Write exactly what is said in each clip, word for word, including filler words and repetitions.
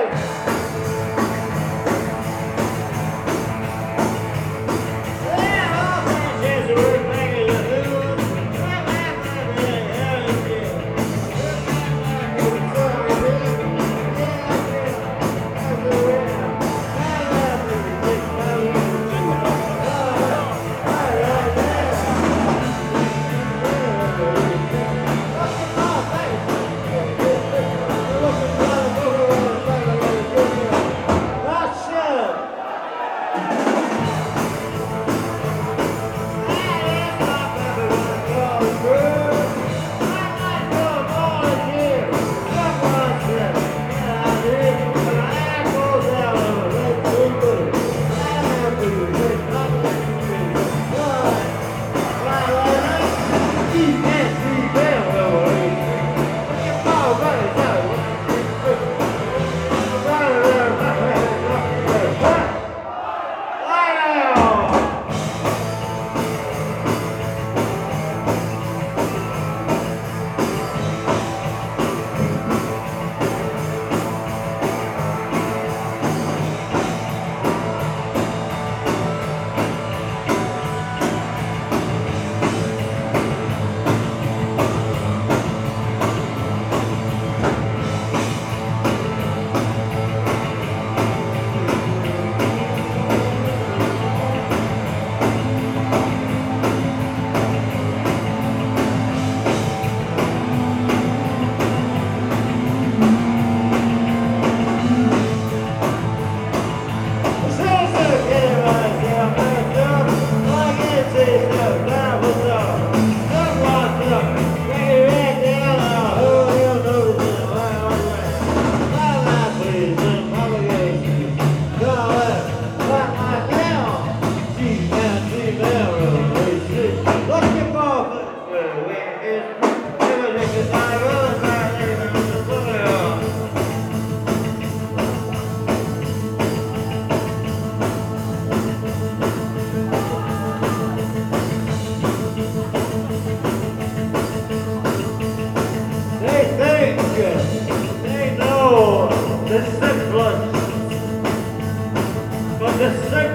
The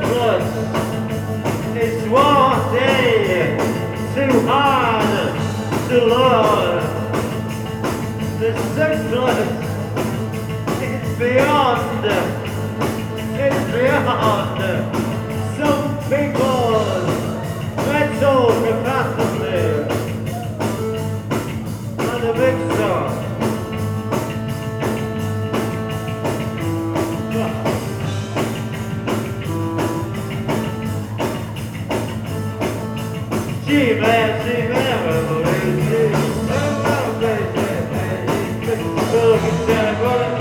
simplest is one day too hard to learn. The simplest is beyond, it's beyond some people's mental capacity. And a big song. G-Man, G-Man, revolution. Look at that, brother.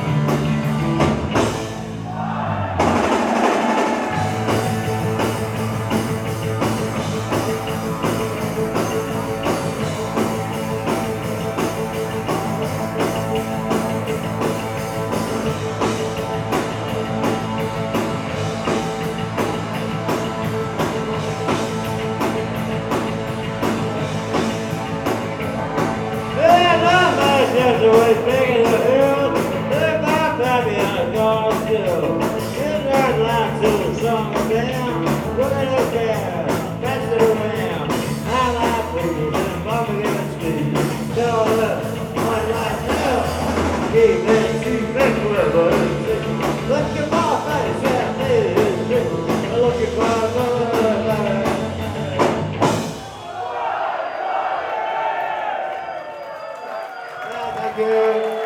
There's a way big in the hills, they're my baby and a dog still. In that line to the song of them, look at it there, pass it around. I like booties and bump against me. Tell her, I like hell. Keep that two big river. Look your boss, I said, hey, it's look your boss, Thank you.